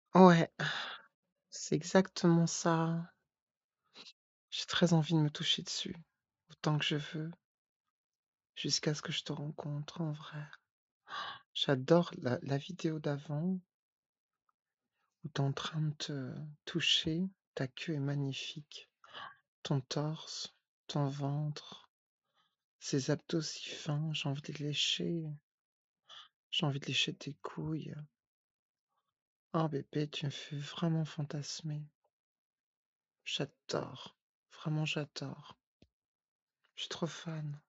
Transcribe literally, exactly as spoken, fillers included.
Ouais, c'est exactement ça. J'ai très envie de me toucher dessus, autant que je veux jusqu'à ce que je te rencontre en vrai. J'adore la la vidéo d'avant où tu es en train de te toucher, ta queue est magnifique, ton torse, ton ventre, ces abdos si fins, j'ai envie de les lécher. J'ai envie de lécher tes couilles. Oh bébé, tu me fais vraiment fantasmer. J'adore, vraiment j'adore. Je suis trop fan.